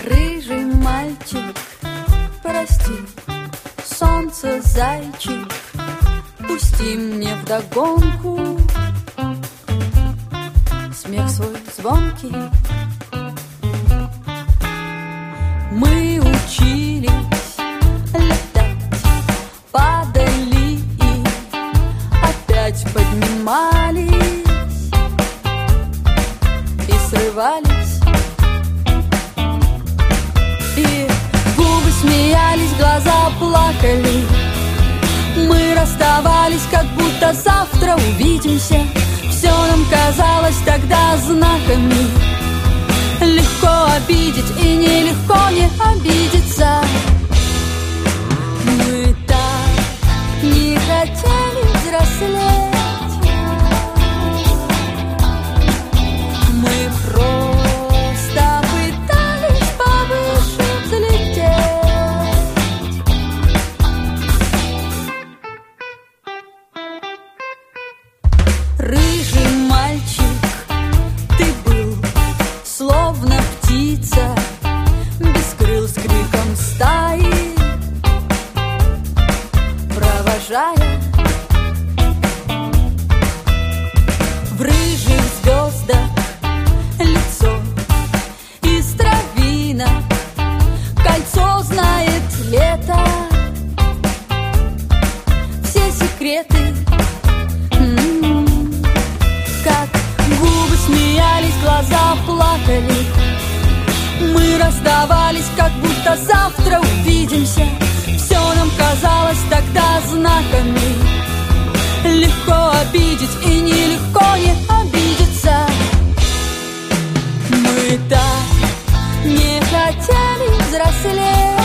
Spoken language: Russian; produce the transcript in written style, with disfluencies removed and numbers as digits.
Рыжий мальчик, прости, солнце зайчик, пусти мне вдогонку смех свой звонкий. Мы учились летать, падали и опять поднимались и срывались. И губы смеялись, глаза плакали. Мы расставались, как будто завтра увидимся. Все нам казалось тогда знаками. Легко обидеть и нелегко не обидеться. Мы так не хотели взрослеть. Мы просто пытались повыше взлететь. Рыжий мальчик, ты был словно птица, без крыл с криком стаи, провожая в рыжих звездах лицо из травинок. Кольцо знает лето, все секреты. Как губы смеялись, глаза плакали. Мы расставались, как будто завтра увидимся. Все нам казалось тогда знаками. Легко обидеть и нелегко не обидеться. Мы так не хотели взрослеть.